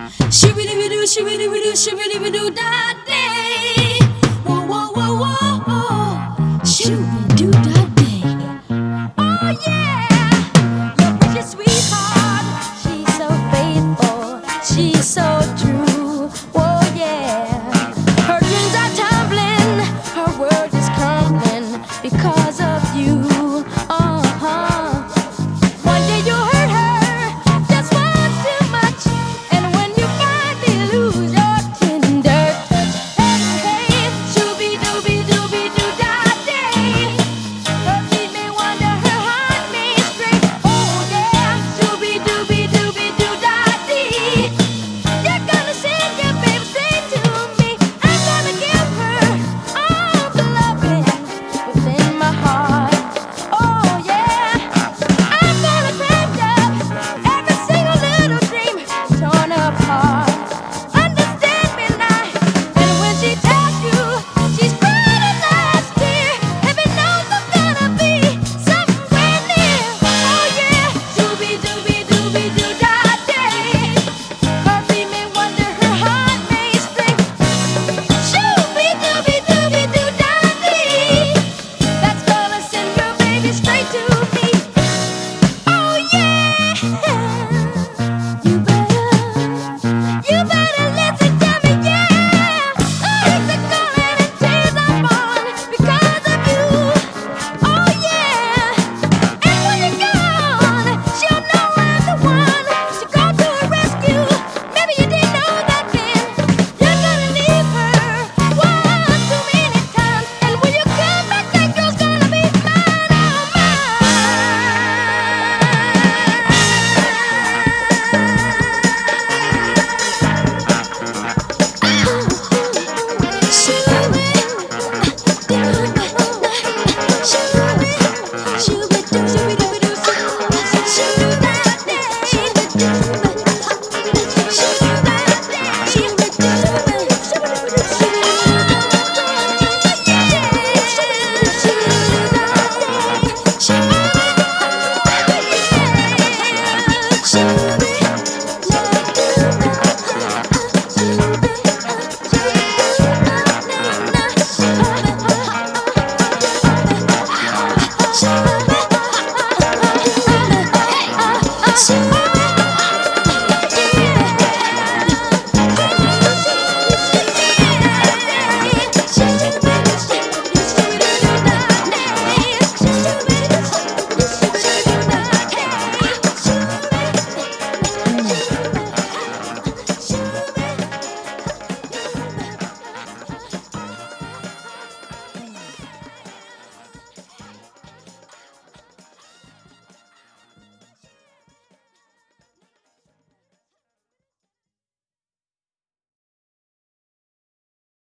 Shoo-be-doo-be-doo, shoo-be-doo-be-doo, shoo-be-doo-be-doo, da day. Whoa, whoa, whoa, whoa. Shoo-be-doo, da day. Oh yeah, your precious sweetheart. She's so faithful, she's so true. Oh yeah, her dreams are tumbling, her world is crumbling because of you. Uh-huh. One day you hurt her just once too much, and when you finally lose your tender touch, hey, hey, shooby dooby dooby doo da day. Her feet may wander, her heart may stray. Oh yeah, shooby dooby dooby doo da dee. You're gonna send your baby straight to me. I'm gonna give her all the loving within my heart. Oh yeah. I'm gonna crack up every single little dream torn apart. Understand me now. And when she tells you she's crying a last tear, heaven knows I'm gonna be somewhere near. Oh yeah, dooby dooby dooby doo da day. Her feet may wander, her heart may stray. Shooby dooby dooby doo da dee. That's gonna send your baby straight to me. Oh yeah, you better listen to me, yeah. Hearts are calling and tears are falling because of you. Oh yeah, and when you're gone, she'll know I'm the one to go to her rescue. Maybe you didn't know that then. You're gonna leave her one too many times, and when you come back, that girl's gonna be mine, mine.